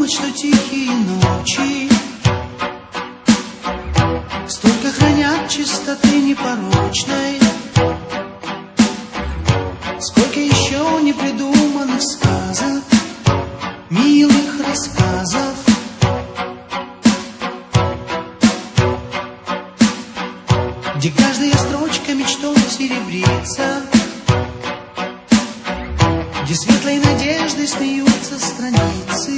думать, что тихие ночи столько хранят чистоты непорочной. Сколько еще непридуманных сказок, милых рассказов, где каждая строчка мечтой серебрится, где светлой надеждой смеются страницы.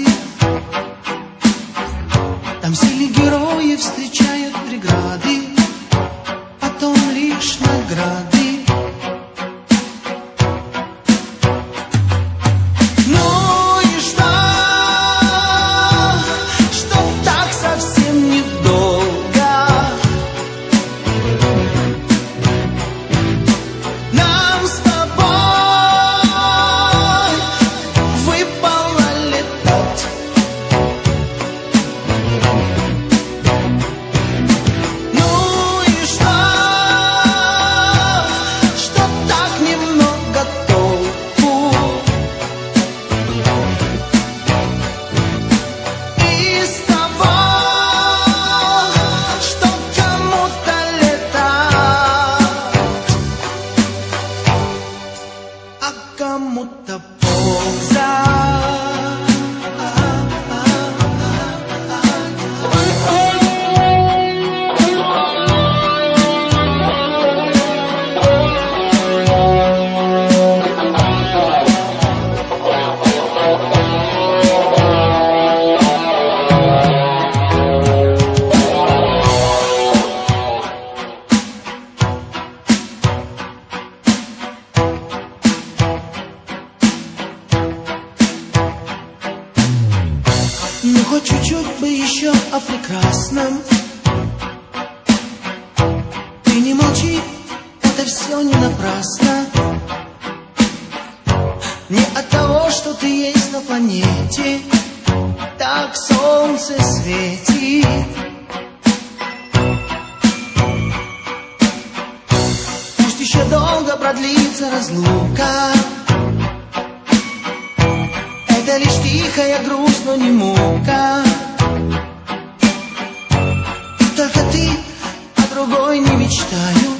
Там сильных героев встречают преграды, потом лишь награды. Ну и что так совсем недолго? Нам с тобой выпало летать. Ну и что так немного толку? Из того, что кому-то летать, а кому-то ну хоть чуть-чуть бы еще о прекрасном. Ты не молчи, это все не напрасно. Не от того, что ты есть на планете, так солнце светит. Пусть еще долго продлится разлука, это лишь тихая грусть, но не мука. Только ты, а другой не мечтаю.